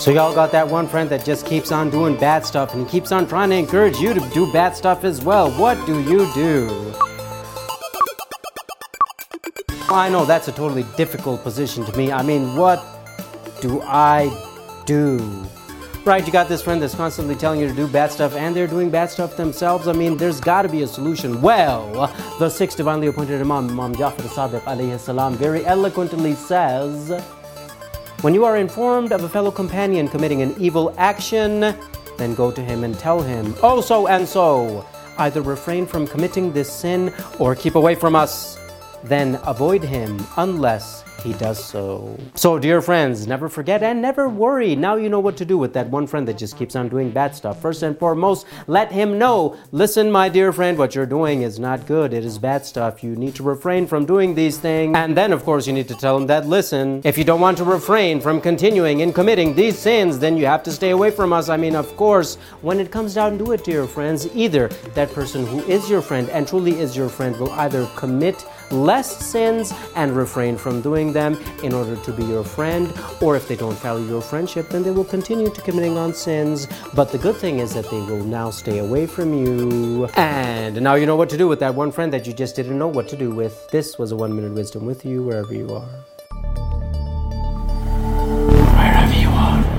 So y'all got that one friend that just keeps on doing bad stuff and he keeps on trying to encourage you to do bad stuff as well. What do you do? I know that's a totally difficult position to me. I mean, what do I do? Right, you got this friend that's constantly telling you to do bad stuff and they're doing bad stuff themselves. I mean, there's got to be a solution. Well, the sixth divinely appointed Imam Jafar as-Sadiq alayhi salam very eloquently says, when you are informed of a fellow companion committing an evil action, then go to him and tell him, oh so and so, either refrain from committing this sin or keep away from us. Then avoid him unless he does so. So dear friends, never forget and never worry. Now you know what to do with that one friend that just keeps on doing bad stuff. First and foremost, let him know, listen my dear friend, what you're doing is not good. It is bad stuff. You need to refrain from doing these things. And then of course you need to tell him that, listen, if you don't want to refrain from continuing and committing these sins, then you have to stay away from us. I mean, of course, when it comes down to it, dear friends, either that person who is your friend and truly is your friend will either commit less sins and refrain from doing them in order to be your friend, or if they don't value your friendship, then they will continue to committing on sins. But the good thing is that they will now stay away from you. And now you know what to do with that one friend that you just didn't know what to do with. This was a 1 Minute Wisdom with you wherever you are. Wherever you are.